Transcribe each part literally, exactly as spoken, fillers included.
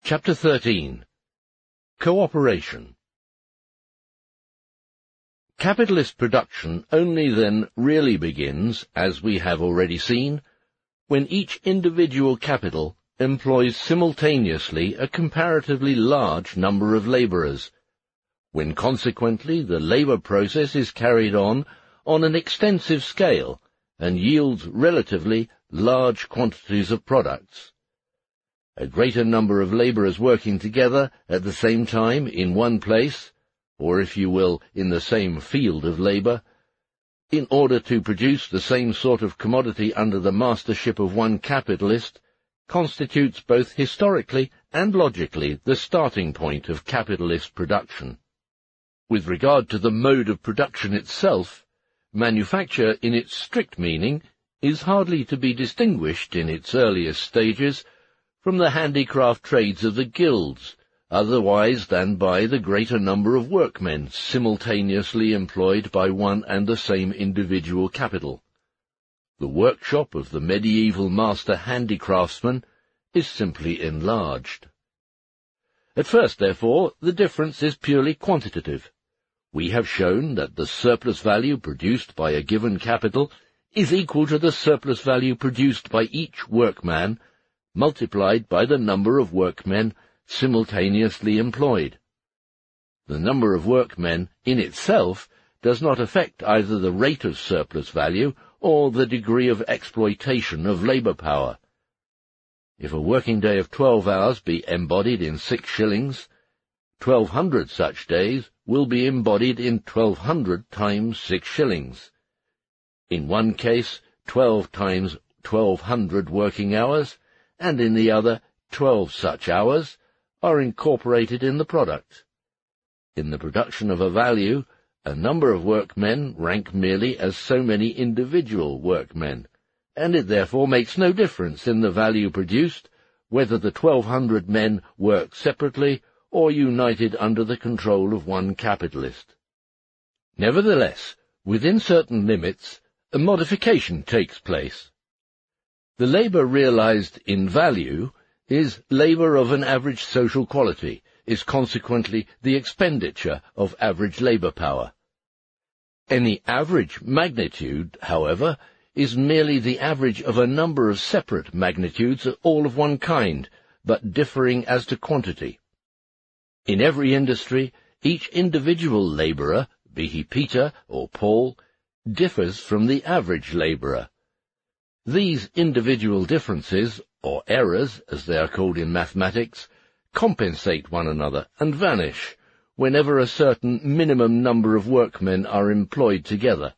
Chapter thirteen. Cooperation. Capitalist production only then really begins, as we have already seen, when each individual capital employs simultaneously a comparatively large number of labourers, when consequently the labour process is carried on on an extensive scale and yields relatively large quantities of products. A greater number of labourers working together at the same time in one place, or if you will, in the same field of labour, in order to produce the same sort of commodity under the mastership of one capitalist, constitutes both historically and logically the starting point of capitalist production. With regard to the mode of production itself, manufacture in its strict meaning is hardly to be distinguished in its earliest stages from the handicraft trades of the guilds, otherwise than by the greater number of workmen simultaneously employed by one and the same individual capital. The workshop of the medieval master handicraftsman is simply enlarged. At first, therefore, the difference is purely quantitative. We have shown that the surplus value produced by a given capital is equal to the surplus value produced by each workman, multiplied by the number of workmen simultaneously employed. The number of workmen in itself does not affect either the rate of surplus value or the degree of exploitation of labour power. If a working day of twelve hours be embodied in six shillings, twelve hundred such days will be embodied in twelve hundred times six shillings. In one case, twelve times twelve hundred working hours, and in the other, twelve such hours, are incorporated in the product. In the production of a value, a number of workmen rank merely as so many individual workmen, and it therefore makes no difference in the value produced whether the twelve hundred men work separately or united under the control of one capitalist. Nevertheless, within certain limits, a modification takes place. The labour realized in value is labour of an average social quality, is consequently the expenditure of average labour power. Any average magnitude, however, is merely the average of a number of separate magnitudes, all of one kind, but differing as to quantity. In every industry, each individual labourer, be he Peter or Paul, differs from the average labourer. These individual differences, or errors, as they are called in mathematics, compensate one another and vanish whenever a certain minimum number of workmen are employed together.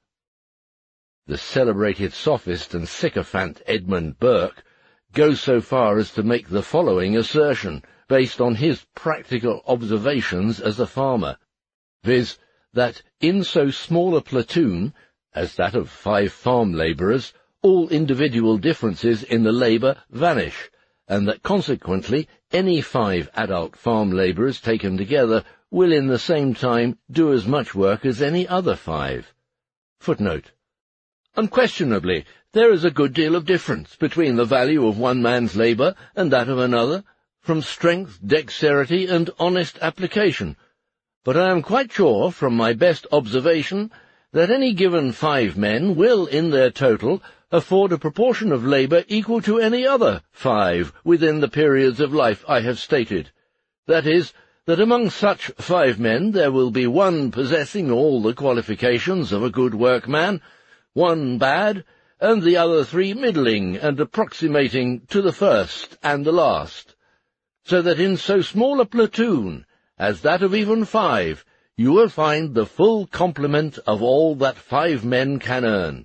The celebrated sophist and sycophant Edmund Burke goes so far as to make the following assertion, based on his practical observations as a farmer, viz., that in so small a platoon as that of five farm labourers, all individual differences in the labour vanish, and that consequently any five adult farm labourers taken together will in the same time do as much work as any other five. Footnote. Unquestionably, there is a good deal of difference between the value of one man's labour and that of another, from strength, dexterity, and honest application, but I am quite sure, from my best observation, that any given five men will, in their total, afford a proportion of labour equal to any other five within the periods of life I have stated. That is, that among such five men there will be one possessing all the qualifications of a good workman, one bad, and the other three middling and approximating to the first and the last, so that in so small a platoon as that of even five you will find the full complement of all that five men can earn.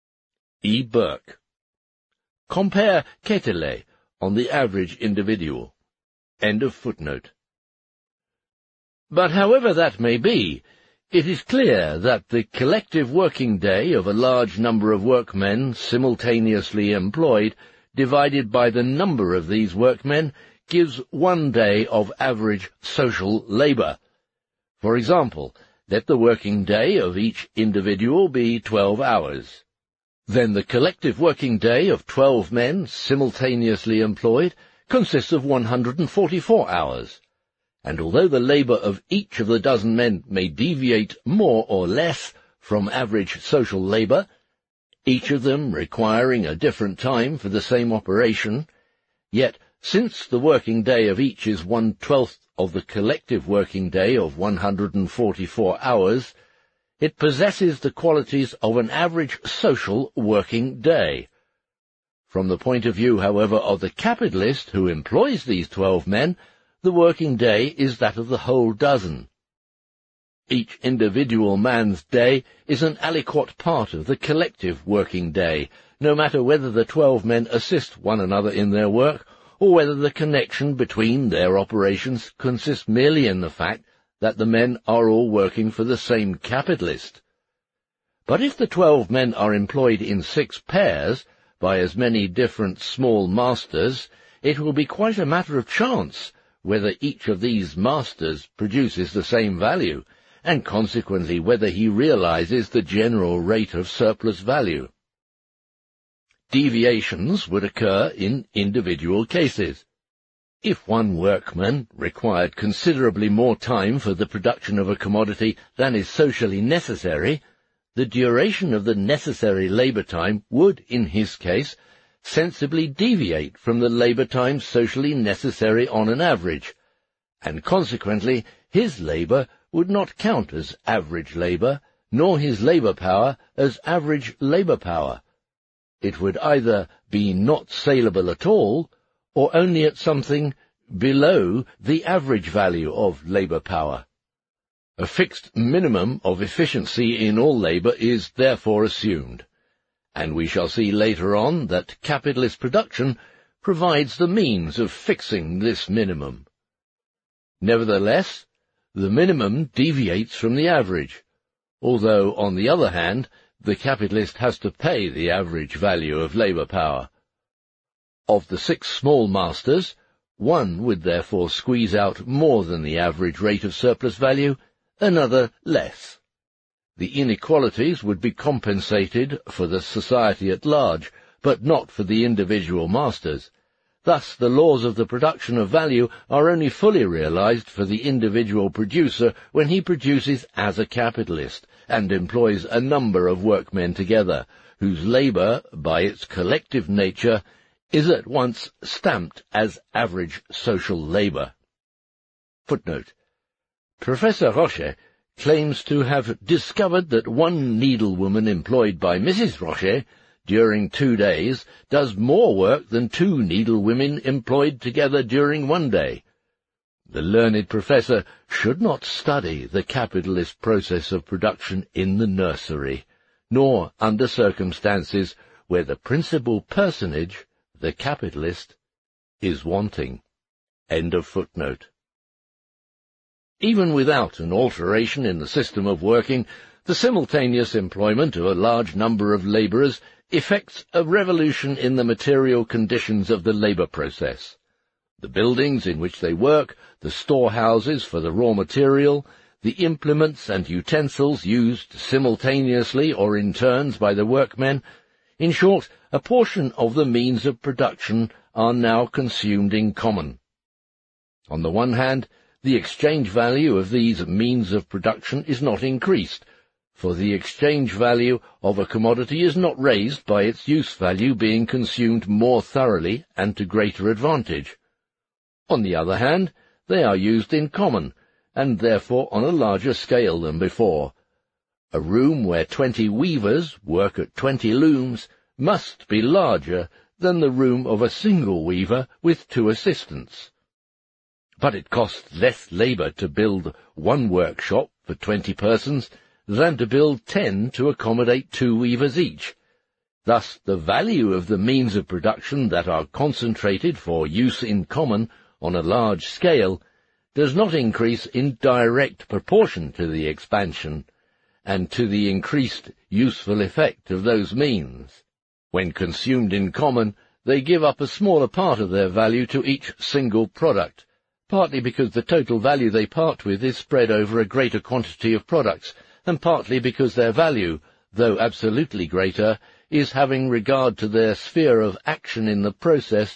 E. Burke. Compare Quetelet on the average individual. End of footnote. But however that may be, it is clear that the collective working day of a large number of workmen simultaneously employed, divided by the number of these workmen, gives one day of average social labour. For example, let the working day of each individual be twelve hours. Then the collective working day of twelve men simultaneously employed consists of one hundred forty-four hours, and although the labour of each of the dozen men may deviate more or less from average social labour, each of them requiring a different time for the same operation, yet since the working day of each is one-twelfth of the collective working day of one hundred forty-four hours, it possesses the qualities of an average social working day. From the point of view, however, of the capitalist who employs these twelve men, the working day is that of the whole dozen. Each individual man's day is an aliquot part of the collective working day, no matter whether the twelve men assist one another in their work, or whether the connection between their operations consists merely in the fact that the men are all working for the same capitalist. But if the twelve men are employed in six pairs, by as many different small masters, it will be quite a matter of chance whether each of these masters produces the same value, and consequently whether he realizes the general rate of surplus value. Deviations would occur in individual cases. If one workman required considerably more time for the production of a commodity than is socially necessary, the duration of the necessary labour time would, in his case, sensibly deviate from the labour time socially necessary on an average, and consequently his labour would not count as average labour, nor his labour power as average labour power. It would either be not saleable at all, or only at something below the average value of labour power. A fixed minimum of efficiency in all labour is therefore assumed, and we shall see later on that capitalist production provides the means of fixing this minimum. Nevertheless, the minimum deviates from the average, although, on the other hand, the capitalist has to pay the average value of labour power. Of the six small masters, one would therefore squeeze out more than the average rate of surplus value, another less. The inequalities would be compensated for the society at large, but not for the individual masters. Thus the laws of the production of value are only fully realized for the individual producer when he produces as a capitalist, and employs a number of workmen together, whose labour, by its collective nature, is at once stamped as average social labour. Footnote. Professor Roche claims to have discovered that one needlewoman employed by Missus Roche during two days does more work than two needlewomen employed together during one day. The learned professor should not study the capitalist process of production in the nursery, nor under circumstances where the principal personage, the capitalist, is wanting. End of footnote. Even without an alteration in the system of working, the simultaneous employment of a large number of labourers effects a revolution in the material conditions of the labour process. The buildings in which they work, the storehouses for the raw material, the implements and utensils used simultaneously or in turns by the workmen, in short, a portion of the means of production are now consumed in common. On the one hand, the exchange value of these means of production is not increased, for the exchange value of a commodity is not raised by its use value being consumed more thoroughly and to greater advantage. On the other hand, they are used in common, and therefore on a larger scale than before. A room where twenty weavers work at twenty looms must be larger than the room of a single weaver with two assistants. But it costs less labour to build one workshop for twenty persons than to build ten to accommodate two weavers each. Thus the value of the means of production that are concentrated for use in common on a large scale does not increase in direct proportion to the expansion and to the increased useful effect of those means. When consumed in common, they give up a smaller part of their value to each single product, partly because the total value they part with is spread over a greater quantity of products, and partly because their value, though absolutely greater, is having regard to their sphere of action in the process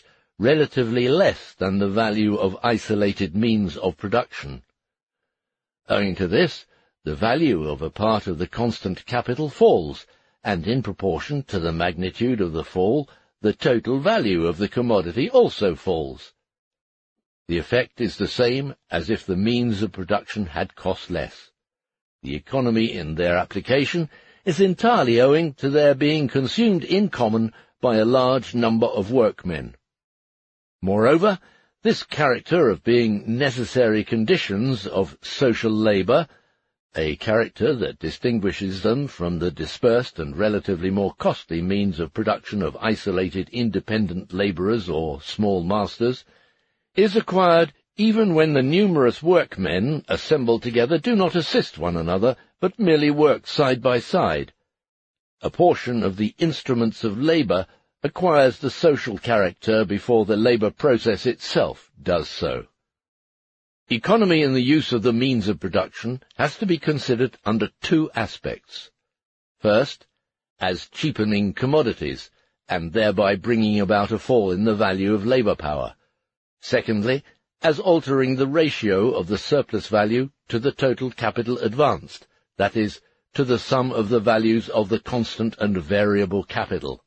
relatively less than the value of isolated means of production. Owing to this, the value of a part of the constant capital falls, and in proportion to the magnitude of the fall, the total value of the commodity also falls. The effect is the same as if the means of production had cost less. The economy in their application is entirely owing to their being consumed in common by a large number of workmen. Moreover, this character of being necessary conditions of social labour, a character that distinguishes them from the dispersed and relatively more costly means of production of isolated independent labourers or small masters, is acquired even when the numerous workmen assembled together do not assist one another, but merely work side by side. A portion of the instruments of labour acquires the social character before the labour process itself does so. Economy in the use of the means of production has to be considered under two aspects. First, as cheapening commodities, and thereby bringing about a fall in the value of labour power. Secondly, as altering the ratio of the surplus value to the total capital advanced, that is, to the sum of the values of the constant and variable capital.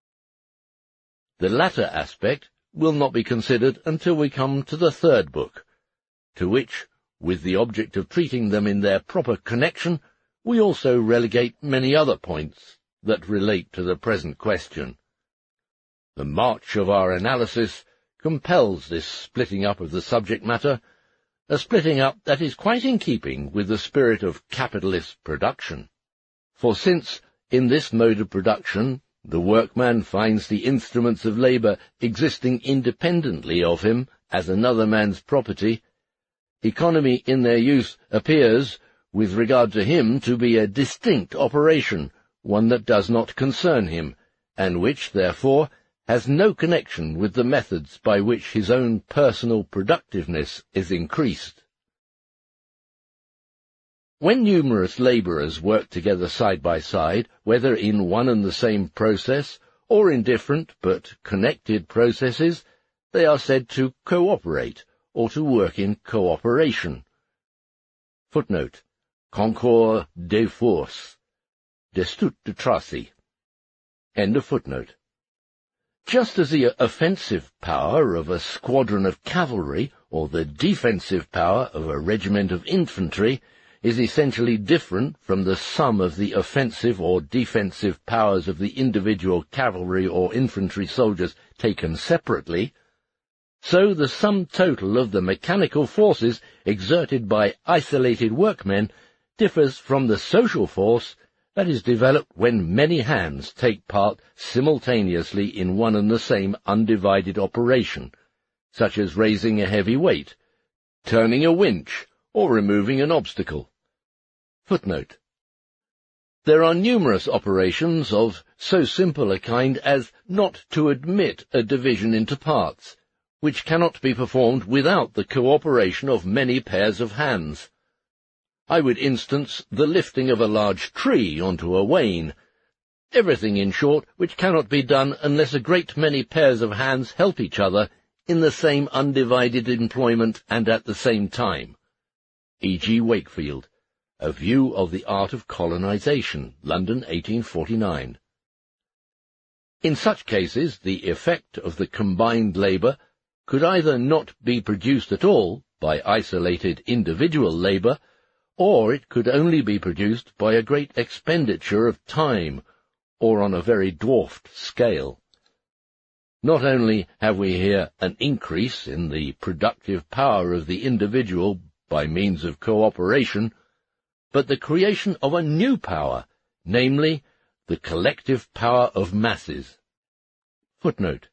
The latter aspect will not be considered until we come to the third book, to which, with the object of treating them in their proper connection, we also relegate many other points that relate to the present question. The march of our analysis compels this splitting up of the subject matter, a splitting up that is quite in keeping with the spirit of capitalist production. For since, in this mode of production, the workman finds the instruments of labour existing independently of him as another man's property, economy in their use appears, with regard to him, to be a distinct operation, one that does not concern him, and which, therefore, has no connection with the methods by which his own personal productiveness is increased. When numerous labourers work together side by side, whether in one and the same process, or in different but connected processes, they are said to cooperate, or to work in cooperation. Footnote: Concours de force. Destutt de Tracy. End of footnote. Just as the offensive power of a squadron of cavalry, or the defensive power of a regiment of infantry, is essentially different from the sum of the offensive or defensive powers of the individual cavalry or infantry soldiers taken separately, so the sum total of the mechanical forces exerted by isolated workmen differs from the social force that is developed when many hands take part simultaneously in one and the same undivided operation, such as raising a heavy weight, turning a winch, or removing an obstacle. Footnote: There are numerous operations of so simple a kind as not to admit a division into parts, which cannot be performed without the cooperation of many pairs of hands. I would instance the lifting of a large tree onto a wain, everything, in short, which cannot be done unless a great many pairs of hands help each other in the same undivided employment and at the same time. E G Wakefield, A View of the Art of Colonization, London, eighteen forty-nine. In such cases, the effect of the combined labour could either not be produced at all by isolated individual labour, or it could only be produced by a great expenditure of time, or on a very dwarfed scale. Not only have we here an increase in the productive power of the individual by means of cooperation, but the creation of a new power, namely, the collective power of masses. Footnote: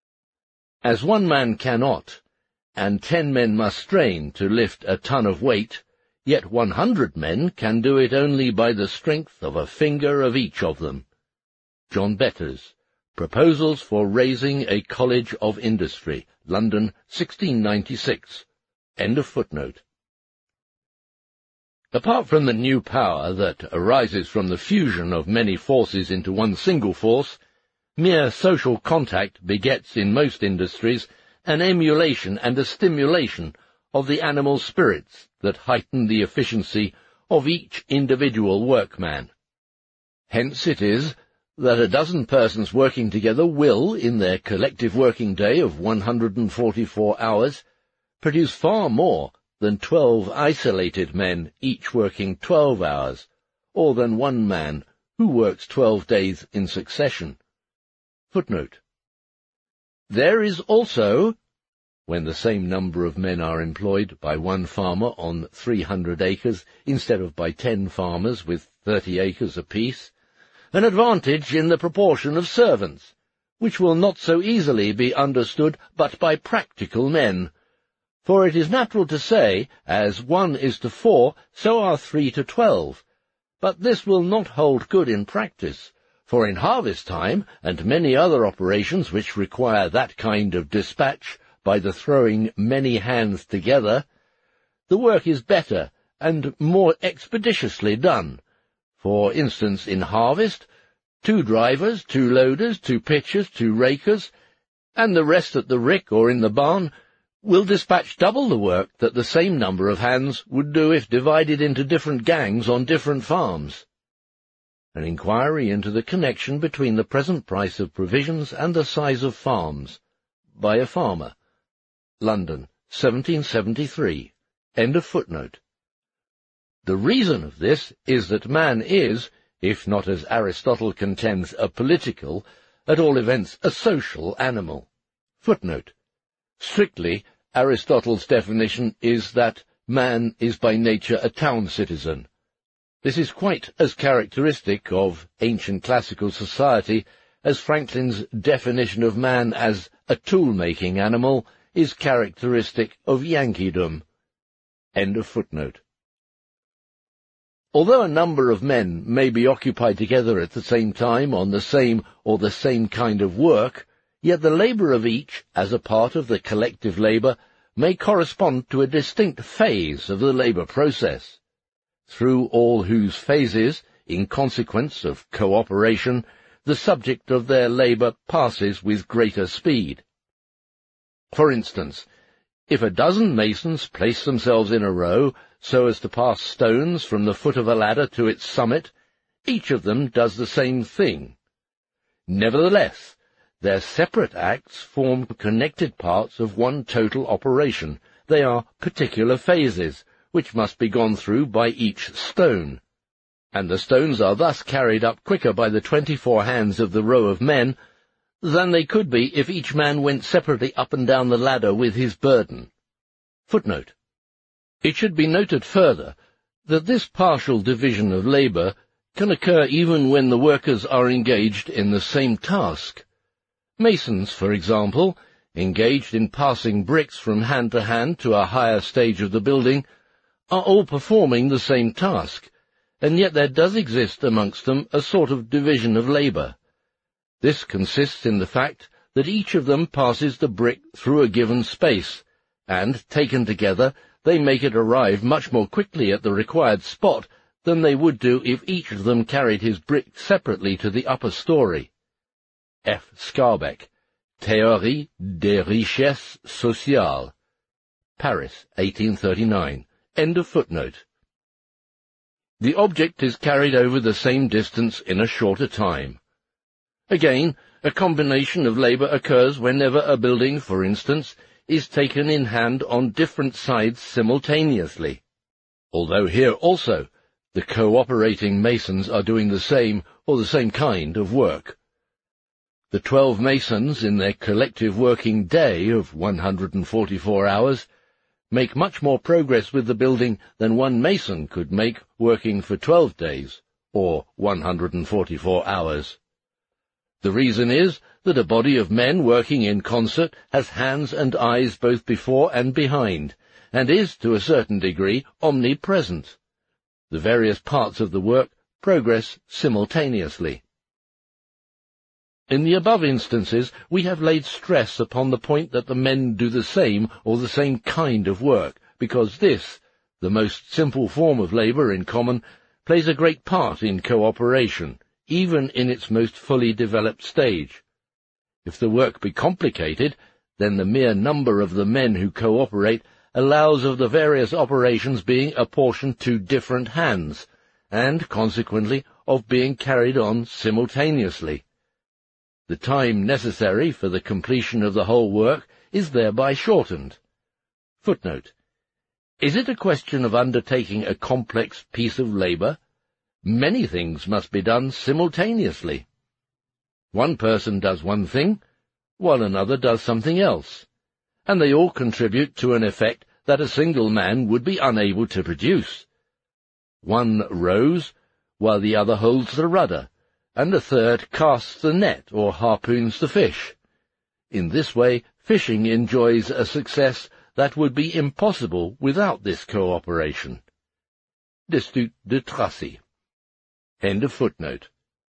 As one man cannot, and ten men must strain to lift a ton of weight, yet one hundred men can do it only by the strength of a finger of each of them. John Betters, Proposals for Raising a College of Industry, London, sixteen ninety-six. End of footnote. Apart from the new power that arises from the fusion of many forces into one single force, Mere social contact begets in most industries an emulation and a stimulation of the animal spirits that heighten the efficiency of each individual workman. Hence it is that a dozen persons working together will, in their collective working day of one hundred forty-four hours, produce far more than twelve isolated men each working twelve hours, or than one man who works twelve days in succession. Footnote. There is also, when the same number of men are employed by one farmer on three hundred acres instead of by ten farmers with thirty acres apiece, an advantage in the proportion of servants, which will not so easily be understood but by practical men. For it is natural to say, as one is to four, so are three to twelve. But this will not hold good in practice, for in harvest time, and many other operations which require that kind of dispatch by the throwing many hands together, the work is better and more expeditiously done. For instance, in harvest, two drivers, two loaders, two pitchers, two rakers, and the rest at the rick or in the barn, will dispatch double the work that the same number of hands would do if divided into different gangs on different farms. An inquiry into the connection between the present price of provisions and the size of farms, by a farmer. London, seventeen seventy-three. End of footnote. The reason of this is that man is, if not as Aristotle contends a political, at all events a social animal. Footnote. Strictly, Aristotle's definition is that man is by nature a town citizen. This is quite as characteristic of ancient classical society as Franklin's definition of man as a tool-making animal is characteristic of Yankeedom. End of footnote. Although a number of men may be occupied together at the same time on the same or the same kind of work, yet the labour of each, as a part of the collective labour, may correspond to a distinct phase of the labour process, through all whose phases, in consequence of cooperation, the subject of their labour passes with greater speed. For instance, if a dozen masons place themselves in a row so as to pass stones from the foot of a ladder to its summit, each of them does the same thing. Nevertheless, their separate acts form connected parts of one total operation. They are particular phases, which must be gone through by each stone, and the stones are thus carried up quicker by the twenty-four hands of the row of men than they could be if each man went separately up and down the ladder with his burden. Footnote. It should be noted further that this partial division of labour can occur even when the workers are engaged in the same task. Masons, for example, engaged in passing bricks from hand to hand to a higher stage of the building, are all performing the same task, and yet there does exist amongst them a sort of division of labour. This consists in the fact that each of them passes the brick through a given space, and, taken together, they make it arrive much more quickly at the required spot than they would do if each of them carried his brick separately to the upper story. F. Skarbek, Théorie des richesses sociales, Paris, eighteen thirty-nine. End of footnote. The object is carried over the same distance in a shorter time. Again, a combination of labour occurs whenever a building, for instance, is taken in hand on different sides simultaneously, although here also the cooperating masons are doing the same or the same kind of work. The twelve masons in their collective working day of one hundred forty-four hours make much more progress with the building than one mason could make working for twelve days, or one hundred forty-four hours. The reason is that a body of men working in concert has hands and eyes both before and behind, and is, to a certain degree, omnipresent. The various parts of the work progress simultaneously. In the above instances, we have laid stress upon the point that the men do the same or the same kind of work, because this, the most simple form of labour in common, plays a great part in cooperation, even in its most fully developed stage, If the work be complicated, then the mere number of the men who cooperate allows of the various operations being apportioned to different hands, and, consequently, of being carried on simultaneously. The time necessary for the completion of the whole work is thereby shortened. Footnote. Is it a question of undertaking a complex piece of labour? Many things must be done simultaneously. One person does one thing, while another does something else, and they all contribute to an effect that a single man would be unable to produce. One rows, while the other holds the rudder, and a third casts the net or harpoons the fish. In this way, fishing enjoys a success that would be impossible without this cooperation. Destutt de Tracy. End of footnote.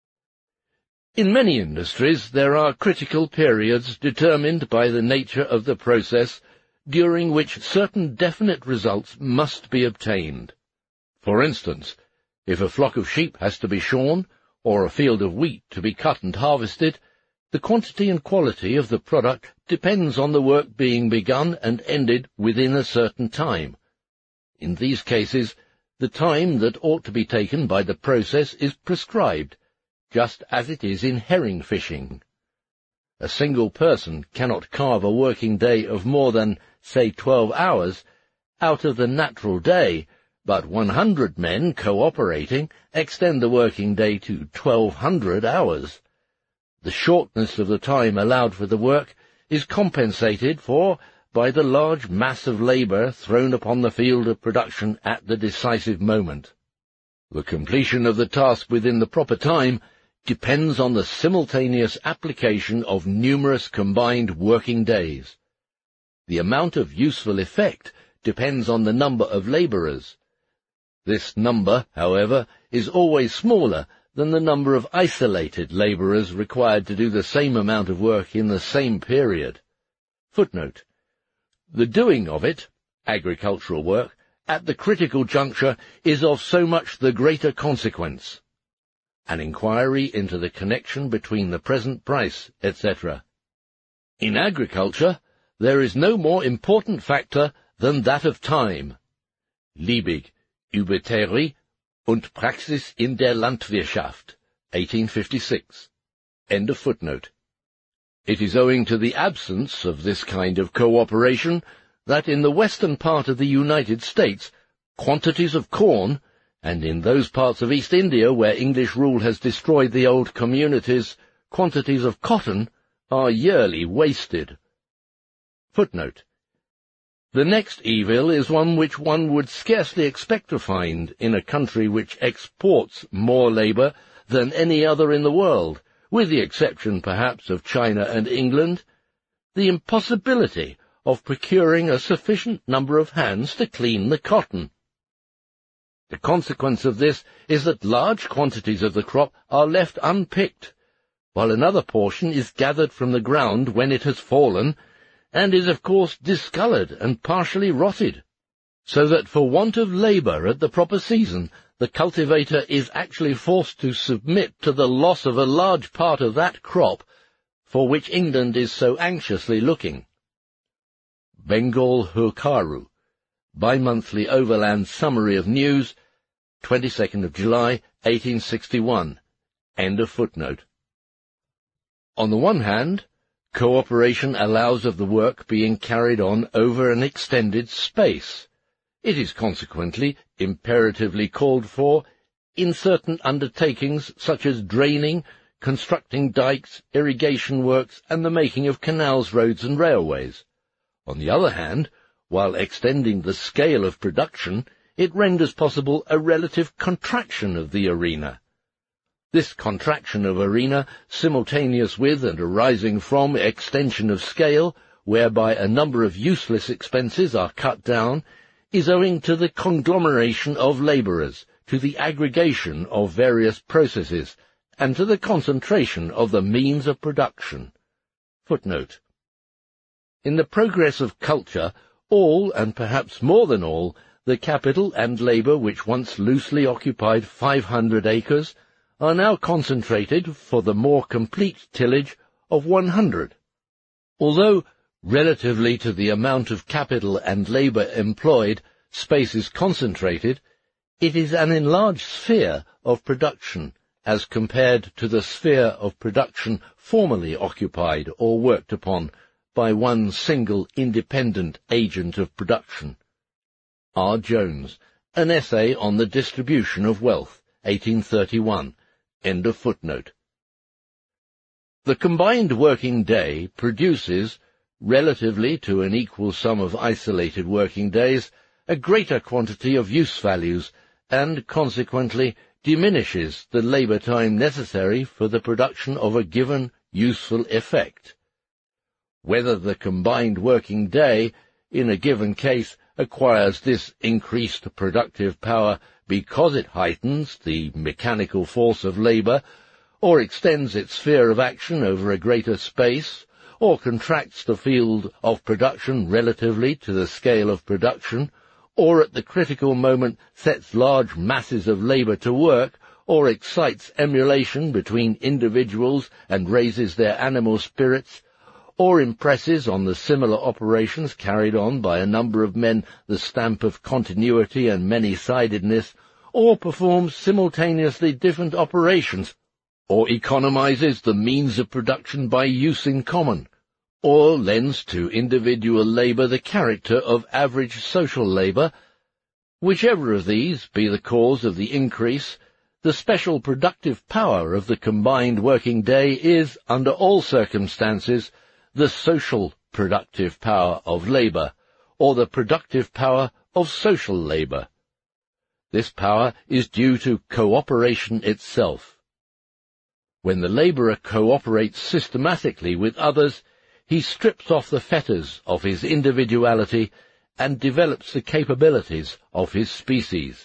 In many industries there are critical periods determined by the nature of the process, during which certain definite results must be obtained. For instance, if a flock of sheep has to be shorn, or a field of wheat to be cut and harvested, the quantity and quality of the product depends on the work being begun and ended within a certain time. In these cases, the time that ought to be taken by the process is prescribed, just as it is in herring fishing. A single person cannot carve a working day of more than, say, twelve hours out of the natural day, but one hundred men cooperating extend the working day to twelve hundred hours. The shortness of the time allowed for the work is compensated for by the large mass of labour thrown upon the field of production at the decisive moment. The completion of the task within the proper time depends on the simultaneous application of numerous combined working days. The amount of useful effect depends on the number of labourers. This number, however, is always smaller than the number of isolated labourers required to do the same amount of work in the same period. Footnote. The doing of it, agricultural work, at the critical juncture is of so much the greater consequence. An inquiry into the connection between the present price, et cetera. In agriculture, there is no more important factor than that of time. Liebig, Über Theorie und Praxis in der Landwirtschaft, eighteen fifty-six. End of footnote. It is owing to the absence of this kind of cooperation that in the western part of the United States, quantities of corn, and in those parts of East India where English rule has destroyed the old communities, quantities of cotton, are yearly wasted. Footnote. The next evil is one which one would scarcely expect to find in a country which exports more labour than any other in the world, with the exception perhaps of China and England, the impossibility of procuring a sufficient number of hands to clean the cotton. The consequence of this is that large quantities of the crop are left unpicked, while another portion is gathered from the ground when it has fallen, and is of course discoloured and partially rotted, so that for want of labour at the proper season, the cultivator is actually forced to submit to the loss of a large part of that crop for which England is so anxiously looking. Bengal Hukaru, Bi-Monthly Overland Summary of News, twenty-second of July, eighteen sixty-one. End of footnote. On the one hand, cooperation allows of the work being carried on over an extended space. It is consequently imperatively called for in certain undertakings such as draining, constructing dikes, irrigation works, and the making of canals, roads, and railways. On the other hand, while extending the scale of production, it renders possible a relative contraction of the arena. This contraction of arena, simultaneous with and arising from extension of scale, whereby a number of useless expenses are cut down, is owing to the conglomeration of labourers, to the aggregation of various processes, and to the concentration of the means of production. Footnote. In the progress of culture, all, and perhaps more than all, the capital and labour which once loosely occupied five hundred acres, are now concentrated for the more complete tillage of one hundred. Although, relatively to the amount of capital and labour employed, space is concentrated, it is an enlarged sphere of production as compared to the sphere of production formerly occupied or worked upon by one single independent agent of production. R. Jones, An Essay on the Distribution of Wealth, eighteen thirty-one, end of footnote. The combined working day produces, relatively to an equal sum of isolated working days, a greater quantity of use values, and consequently diminishes the labour time necessary for the production of a given useful effect. Whether the combined working day, in a given case, acquires this increased productive power because it heightens the mechanical force of labour, or extends its sphere of action over a greater space, or contracts the field of production relatively to the scale of production, or at the critical moment sets large masses of labour to work, or excites emulation between individuals and raises their animal spirits, or impresses on the similar operations carried on by a number of men the stamp of continuity and many-sidedness, or performs simultaneously different operations, or economizes the means of production by use in common, or lends to individual labour the character of average social labour, whichever of these be the cause of the increase, the special productive power of the combined working day is, under all circumstances, the social productive power of labour, or the productive power of social labour. This power is due to cooperation itself. When the labourer cooperates systematically with others, he strips off the fetters of his individuality and develops the capabilities of his species.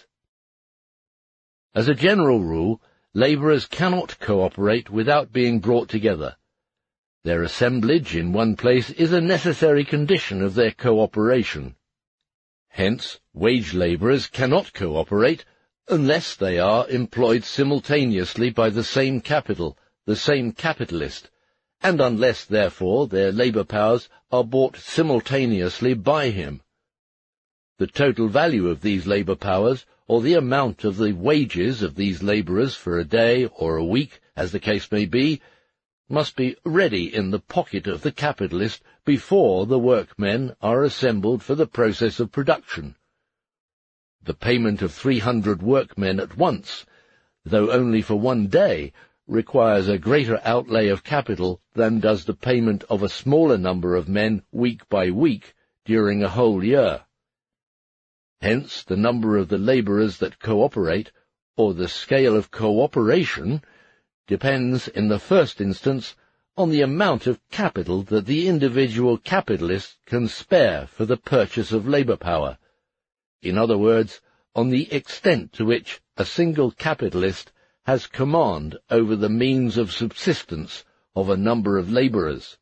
As a general rule, labourers cannot cooperate without being brought together. Their assemblage in one place is a necessary condition of their cooperation. Hence, wage labourers cannot cooperate unless they are employed simultaneously by the same capital, the same capitalist, and unless, therefore, their labour powers are bought simultaneously by him. The total value of these labour powers, or the amount of the wages of these labourers for a day or a week, as the case may be, must be ready in the pocket of the capitalist before the workmen are assembled for the process of production. The payment of three hundred workmen at once, though only for one day, requires a greater outlay of capital than does the payment of a smaller number of men week by week during a whole year. Hence the number of the labourers that cooperate, or the scale of cooperation, depends in the first instance on the amount of capital that the individual capitalist can spare for the purchase of labour power. In other words, on the extent to which a single capitalist has command over the means of subsistence of a number of labourers.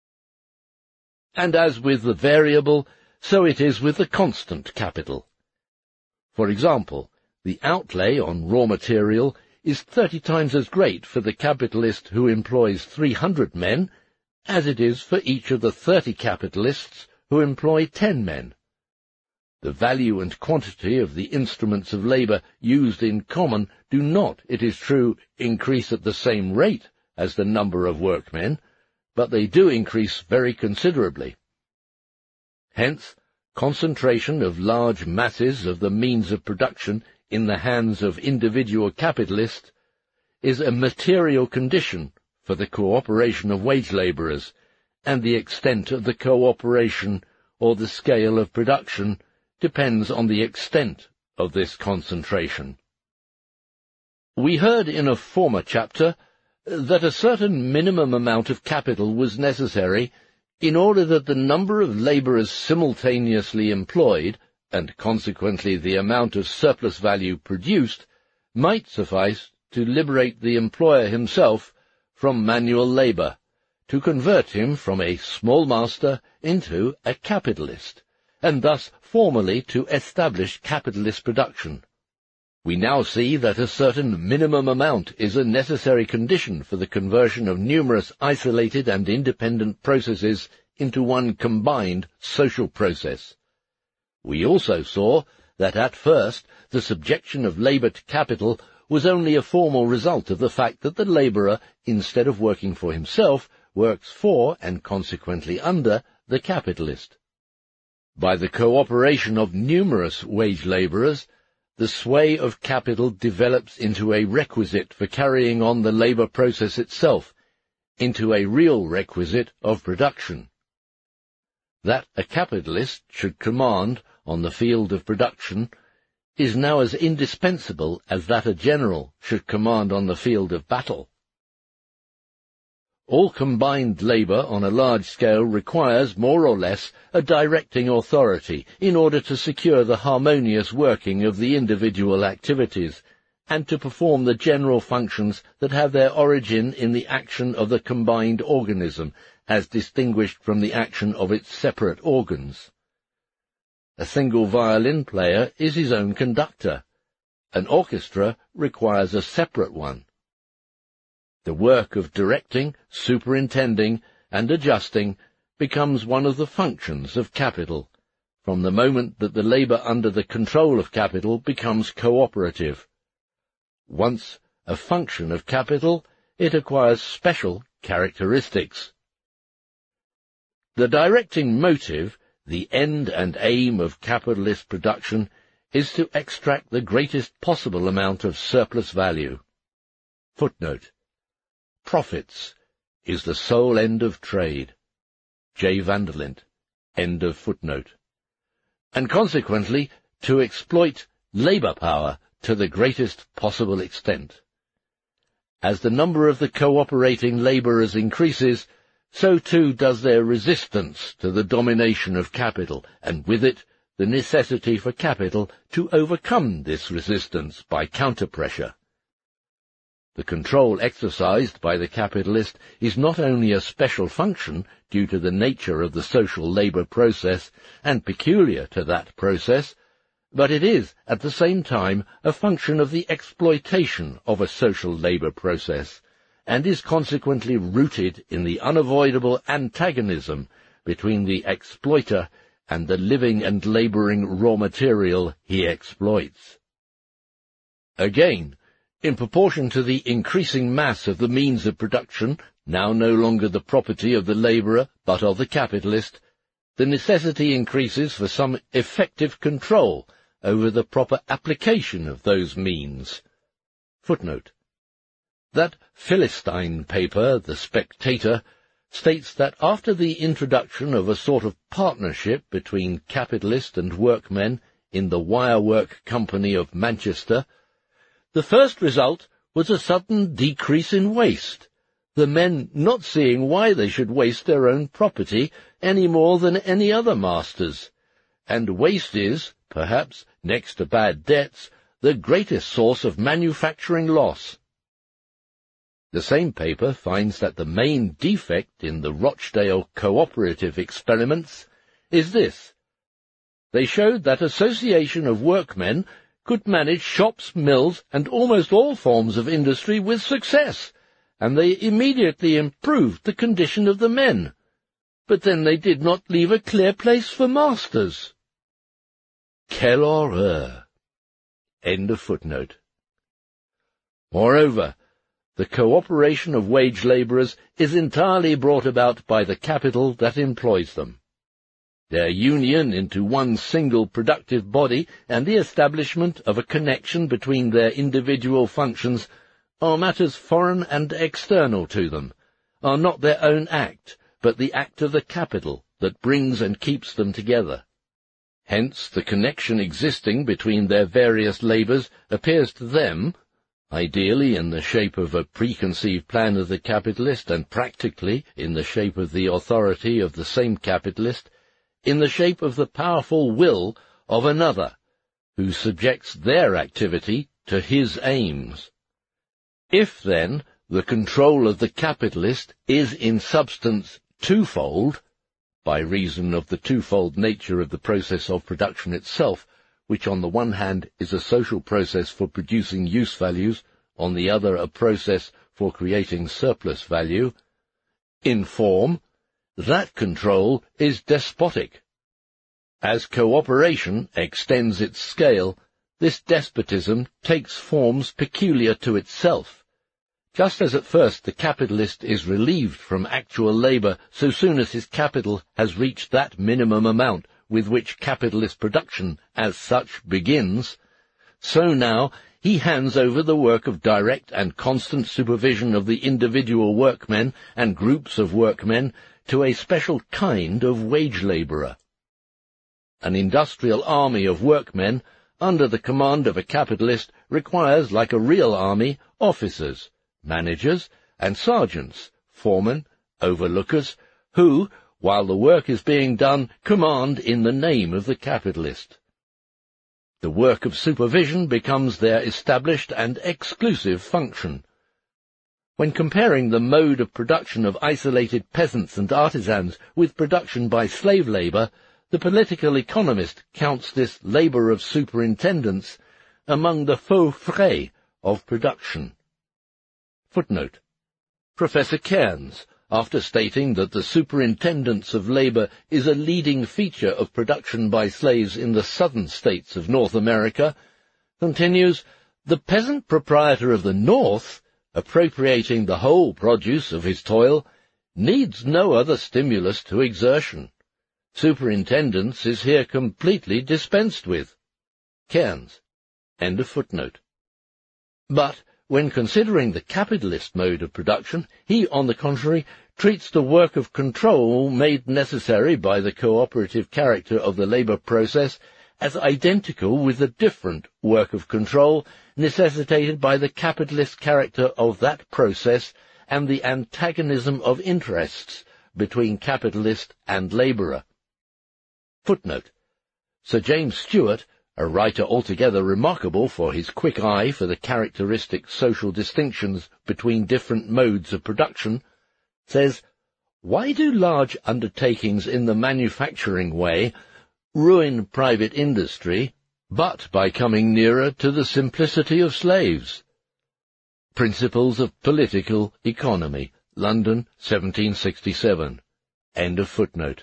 And as with the variable, so it is with the constant capital. For example, the outlay on raw material is thirty times as great for the capitalist who employs three hundred men as it is for each of the thirty capitalists who employ ten men. The value and quantity of the instruments of labour used in common do not, it is true, increase at the same rate as the number of workmen, but they do increase very considerably. Hence, concentration of large masses of the means of production in the hands of individual capitalists is a material condition for the cooperation of wage labourers, and the extent of the cooperation or the scale of production depends on the extent of this concentration. We heard in a former chapter that a certain minimum amount of capital was necessary in order that the number of labourers simultaneously employed, and consequently the amount of surplus value produced, might suffice to liberate the employer himself from manual labour, to convert him from a small master into a capitalist, and thus formally to establish capitalist production. We now see that a certain minimum amount is a necessary condition for the conversion of numerous isolated and independent processes into one combined social process. We also saw that at first the subjection of labour to capital was only a formal result of the fact that the labourer, instead of working for himself, works for, and consequently under, the capitalist. By the cooperation of numerous wage labourers, the sway of capital develops into a requisite for carrying on the labour process itself, into a real requisite of production. That a capitalist should command on the field of production is now as indispensable as that a general should command on the field of battle. All combined labour on a large scale requires, more or less, a directing authority in order to secure the harmonious working of the individual activities, and to perform the general functions that have their origin in the action of the combined organism, as distinguished from the action of its separate organs. A single violin player is his own conductor. An orchestra requires a separate one. The work of directing, superintending, and adjusting becomes one of the functions of capital, from the moment that the labour under the control of capital becomes cooperative. Once a function of capital, it acquires special characteristics. The directing motive, the end and aim of capitalist production, is to extract the greatest possible amount of surplus value. Footnote: Profits is the sole end of trade. J. Vanderlint. End of footnote. And consequently, to exploit labour power to the greatest possible extent. As the number of the cooperating labourers increases, so too does their resistance to the domination of capital, and with it the necessity for capital to overcome this resistance by counter-pressure. The control exercised by the capitalist is not only a special function due to the nature of the social labour process and peculiar to that process, but it is, at the same time, a function of the exploitation of a social labour process, and is consequently rooted in the unavoidable antagonism between the exploiter and the living and labouring raw material he exploits. Again, in proportion to the increasing mass of the means of production, now no longer the property of the labourer but of the capitalist, the necessity increases for some effective control over the proper application of those means. Footnote: That Philistine paper, The Spectator, states that after the introduction of a sort of partnership between capitalist and workmen in the Wirework Company of Manchester, the first result was a sudden decrease in waste, the men not seeing why they should waste their own property any more than any other masters, and waste is, perhaps, next to bad debts, the greatest source of manufacturing loss. The same paper finds that the main defect in the Rochdale cooperative experiments is this: they showed that association of workmen could manage shops, mills, and almost all forms of industry with success, and they immediately improved the condition of the men. But then they did not leave a clear place for masters. Quelle horreur! End of footnote. Moreover, the cooperation of wage labourers is entirely brought about by the capital that employs them. Their union into one single productive body and the establishment of a connection between their individual functions are matters foreign and external to them, are not their own act, but the act of the capital that brings and keeps them together. Hence the connection existing between their various labours appears to them, ideally in the shape of a preconceived plan of the capitalist, and practically in the shape of the authority of the same capitalist, in the shape of the powerful will of another, who subjects their activity to his aims. If, then, the control of the capitalist is in substance twofold, by reason of the twofold nature of the process of production itself, which on the one hand is a social process for producing use values, on the other a process for creating surplus value, in form, that control is despotic. As cooperation extends its scale, this despotism takes forms peculiar to itself. Just as at first the capitalist is relieved from actual labour so soon as his capital has reached that minimum amount with which capitalist production as such begins, so now he hands over the work of direct and constant supervision of the individual workmen and groups of workmen to a special kind of wage labourer. An industrial army of workmen under the command of a capitalist requires, like a real army, officers, managers, and sergeants, foremen, overlookers, who, while the work is being done, command in the name of the capitalist. The work of supervision becomes their established and exclusive function. When comparing the mode of production of isolated peasants and artisans with production by slave labour, the political economist counts this labour of superintendence among the faux frais of production. Footnote. Professor Cairns, after stating that the superintendence of labour is a leading feature of production by slaves in the southern states of North America, continues, the peasant proprietor of the North, appropriating the whole produce of his toil, needs no other stimulus to exertion. Superintendence is here completely dispensed with. Cairns. End of footnote. But, when considering the capitalist mode of production, he, on the contrary, treats the work of control made necessary by the cooperative character of the labour process as identical with the different work of control necessitated by the capitalist character of that process and the antagonism of interests between capitalist and labourer. Footnote. Sir James Stewart, a writer altogether remarkable for his quick eye for the characteristic social distinctions between different modes of production, says, "Why do large undertakings in the manufacturing way ruin private industry, but by coming nearer to the simplicity of slaves?" Principles of Political Economy, London, seventeen sixty-seven. End of footnote.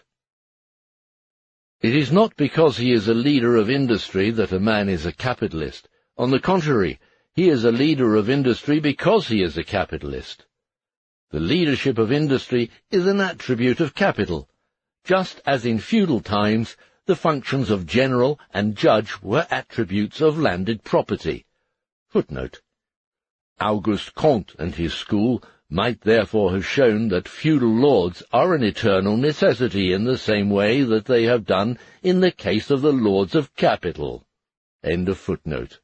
It is not because he is a leader of industry that a man is a capitalist. On the contrary, he is a leader of industry because he is a capitalist. The leadership of industry is an attribute of capital, just as in feudal times the functions of general and judge were attributes of landed property. Footnote. Auguste Comte and his school might therefore have shown that feudal lords are an eternal necessity in the same way that they have done in the case of the lords of capital. End of footnote.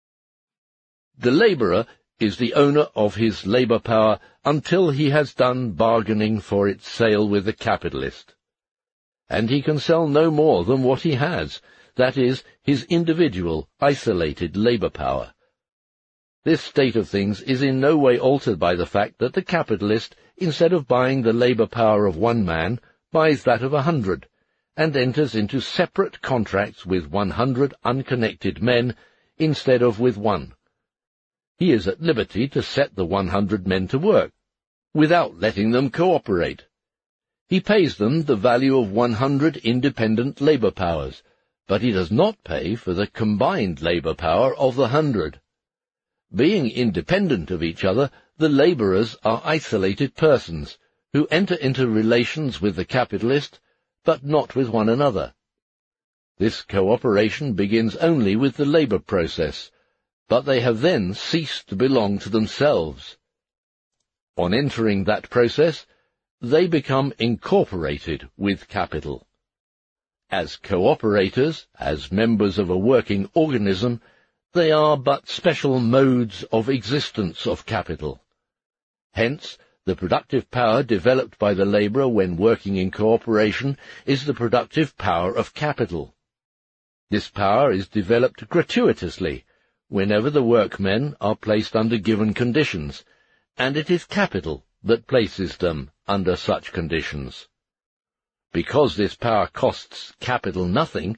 The labourer is the owner of his labour power until he has done bargaining for its sale with the capitalist. And he can sell no more than what he has, that is, his individual, isolated labour power. This state of things is in no way altered by the fact that the capitalist, instead of buying the labour power of one man, buys that of a hundred, and enters into separate contracts with one hundred unconnected men instead of with one. He is at liberty to set the one hundred men to work, without letting them cooperate. He pays them the value of one hundred independent labour powers, but he does not pay for the combined labour power of the hundred. Being independent of each other, the labourers are isolated persons, who enter into relations with the capitalist, but not with one another. This cooperation begins only with the labour process, but they have then ceased to belong to themselves. On entering that process, they become incorporated with capital. As cooperators, as members of a working organism, they are but special modes of existence of capital. Hence, the productive power developed by the labourer when working in cooperation is the productive power of capital. This power is developed gratuitously, whenever the workmen are placed under given conditions, and it is capital that places them under such conditions. Because this power costs capital nothing,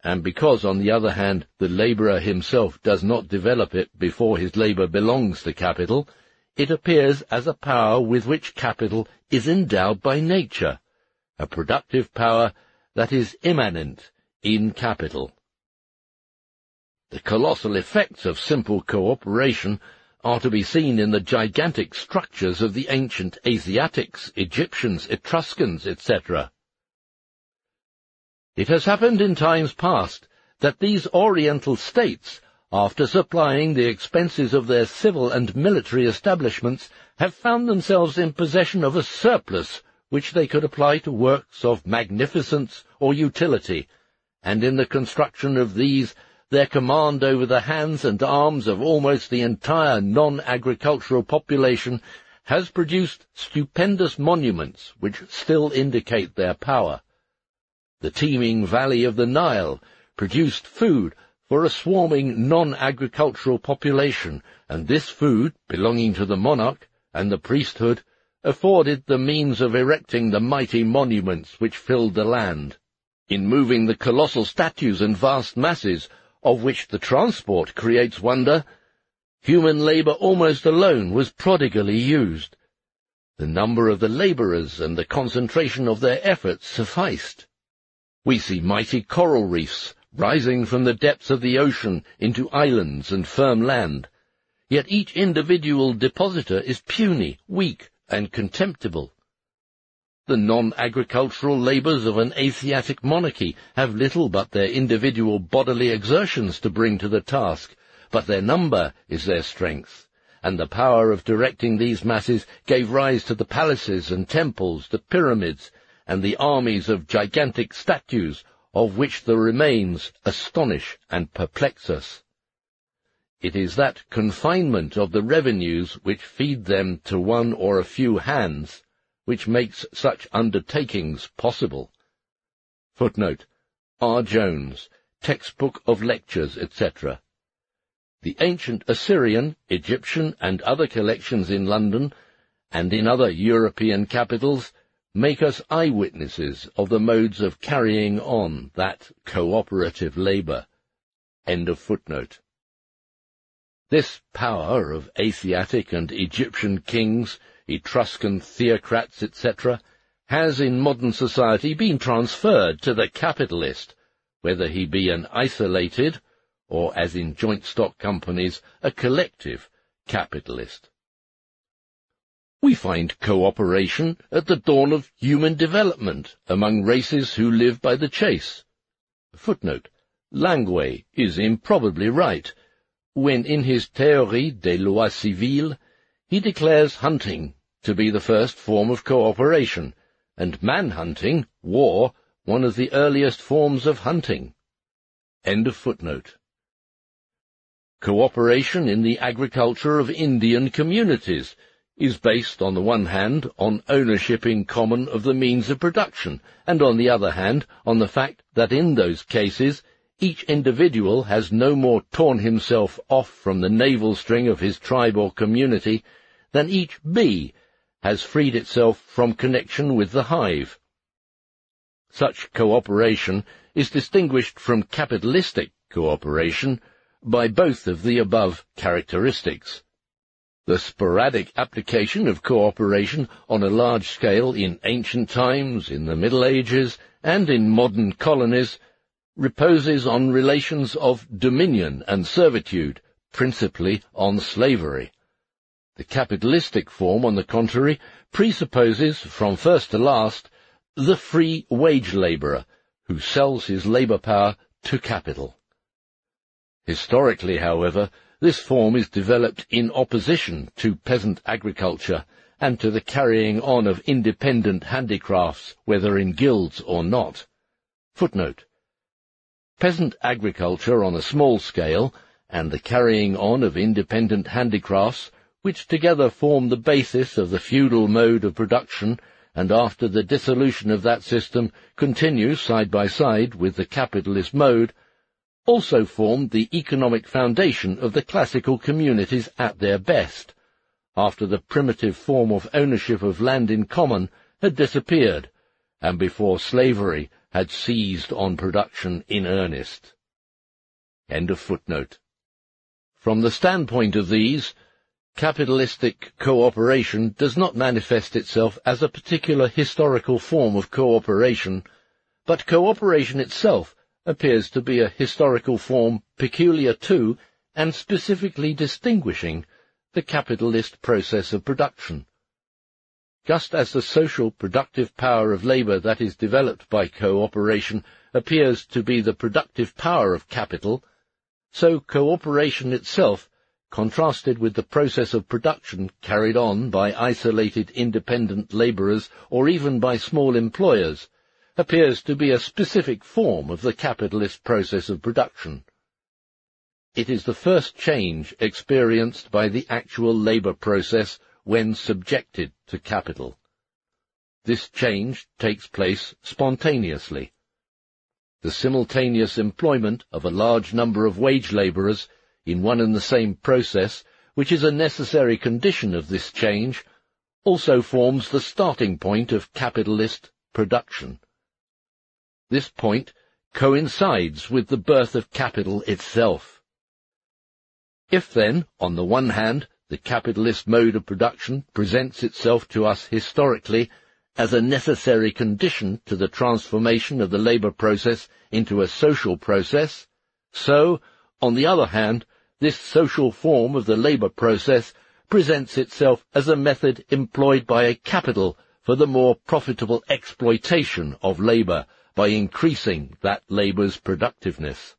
and because, on the other hand, the labourer himself does not develop it before his labour belongs to capital, it appears as a power with which capital is endowed by nature, a productive power that is immanent in capital. The colossal effects of simple cooperation are to be seen in the gigantic structures of the ancient Asiatics, Egyptians, Etruscans, et cetera. It has happened in times past that these Oriental states, after supplying the expenses of their civil and military establishments, have found themselves in possession of a surplus which they could apply to works of magnificence or utility, and in the construction of these their command over the hands and arms of almost the entire non-agricultural population has produced stupendous monuments which still indicate their power. The teeming valley of the Nile produced food for a swarming non-agricultural population, and this food, belonging to the monarch and the priesthood, afforded the means of erecting the mighty monuments which filled the land. In moving the colossal statues and vast masses, of which the transport creates wonder, human labour almost alone was prodigally used. The number of the labourers and the concentration of their efforts sufficed. We see mighty coral reefs rising from the depths of the ocean into islands and firm land, yet each individual depositor is puny, weak, and contemptible. The non-agricultural labours of an Asiatic monarchy have little but their individual bodily exertions to bring to the task, but their number is their strength, and the power of directing these masses gave rise to the palaces and temples, the pyramids, and the armies of gigantic statues, of which the remains astonish and perplex us. It is that confinement of the revenues which feed them to one or a few hands which makes such undertakings possible. Footnote: R. Jones, Textbook of Lectures, et cetera. The ancient Assyrian, Egyptian, and other collections in London, and in other European capitals, make us eyewitnesses of the modes of carrying on that cooperative labour. End of footnote. This power of Asiatic and Egyptian kings, Etruscan theocrats, et cetera, has in modern society been transferred to the capitalist, whether he be an isolated, or, as in joint stock companies, a collective capitalist. We find cooperation at the dawn of human development among races who live by the chase. Footnote: Languet is improbably right when in his Théorie des lois civiles he declares hunting to be the first form of cooperation, and man-hunting, war, one of the earliest forms of hunting. End of footnote. Cooperation in the agriculture of Indian communities is based, on the one hand, on ownership in common of the means of production, and on the other hand, on the fact that in those cases each individual has no more torn himself off from the navel string of his tribe or community than each bee has freed itself from connection with the hive. Such cooperation is distinguished from capitalistic cooperation by both of the above characteristics. The sporadic application of cooperation on a large scale in ancient times, in the Middle Ages, and in modern colonies reposes on relations of dominion and servitude, principally on slavery. The capitalistic form, on the contrary, presupposes, from first to last, the free wage labourer, who sells his labour power to capital. Historically, however, this form is developed in opposition to peasant agriculture and to the carrying on of independent handicrafts, whether in guilds or not. Footnote: Peasant agriculture on a small scale, and the carrying on of independent handicrafts, which together form the basis of the feudal mode of production, and after the dissolution of that system continue side by side with the capitalist mode, also formed the economic foundation of the classical communities at their best, after the primitive form of ownership of land in common had disappeared, and before slavery had seized on production in earnest. End of footnote. From the standpoint of these, capitalistic cooperation does not manifest itself as a particular historical form of cooperation, but cooperation itself appears to be a historical form peculiar to and specifically distinguishing the capitalist process of production. Just as the social productive power of labour that is developed by cooperation appears to be the productive power of capital, so cooperation itself, contrasted with the process of production carried on by isolated independent labourers or even by small employers, appears to be a specific form of the capitalist process of production. It is the first change experienced by the actual labour process when subjected to capital. This change takes place spontaneously. The simultaneous employment of a large number of wage labourers in one and the same process, which is a necessary condition of this change, also forms the starting point of capitalist production. This point coincides with the birth of capital itself. If then, on the one hand, the capitalist mode of production presents itself to us historically as a necessary condition to the transformation of the labour process into a social process, so, on the other hand, this social form of the labour process presents itself as a method employed by a capital for the more profitable exploitation of labour by increasing that labour's productiveness.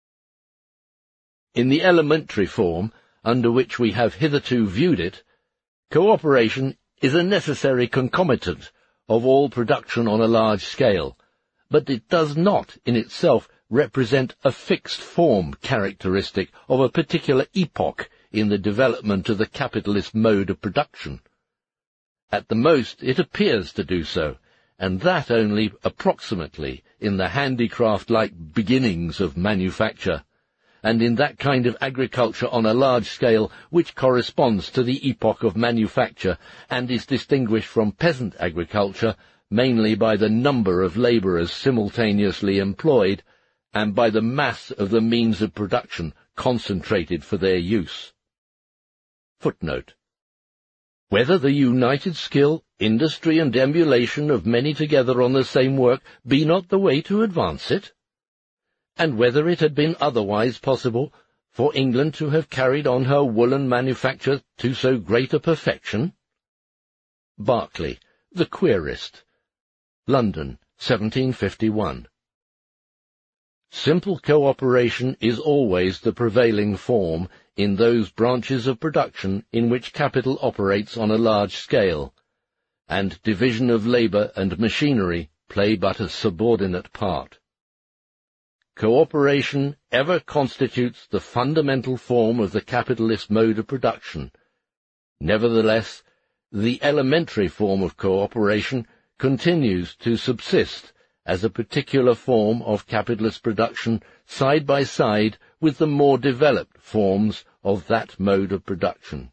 In the elementary form, under which we have hitherto viewed it, cooperation is a necessary concomitant of all production on a large scale, but it does not in itself represent a fixed form characteristic of a particular epoch in the development of the capitalist mode of production. At the most it appears to do so, and that only approximately in the handicraft-like beginnings of manufacture, and in that kind of agriculture on a large scale which corresponds to the epoch of manufacture and is distinguished from peasant agriculture mainly by the number of labourers simultaneously employed and by the mass of the means of production concentrated for their use. Footnote. Whether the united skill, industry, and emulation of many together on the same work be not the way to advance it? And whether it had been otherwise possible for England to have carried on her woollen manufacture to so great a perfection? Berkeley, The Querist, London, seventeen fifty-one. Simple cooperation is always the prevailing form in those branches of production in which capital operates on a large scale, and division of labour and machinery play but a subordinate part. Cooperation ever constitutes the fundamental form of the capitalist mode of production. Nevertheless, the elementary form of cooperation continues to subsist as a particular form of capitalist production side by side with the more developed forms of that mode of production.